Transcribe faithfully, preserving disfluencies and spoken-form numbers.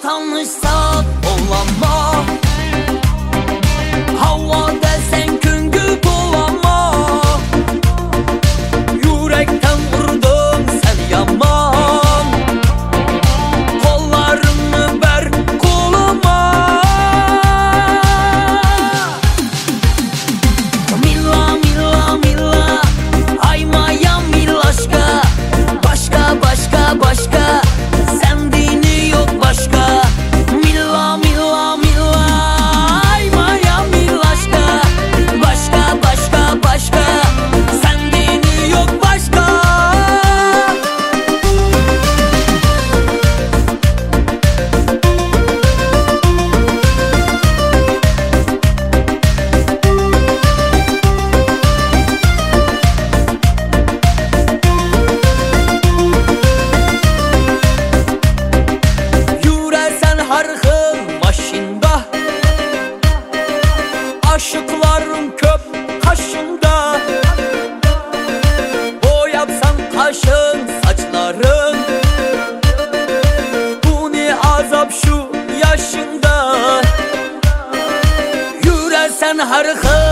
tanışsak olamaz. Hava desen küngü dolama. Yürekten vurdum sen yaman. Kollarını ver koluma. Milla milla milla, aymaya millaşka. Başka başka başka, sendini yok başka. Milla milla milla, aymaya millaşka. Başka başka başka, sendini yok başka. Yürersen her xil maşında, aşıkların köp kaşında. Boyapsan kaşın saçların, bu ne azap şu yaşında. Yürersen her xil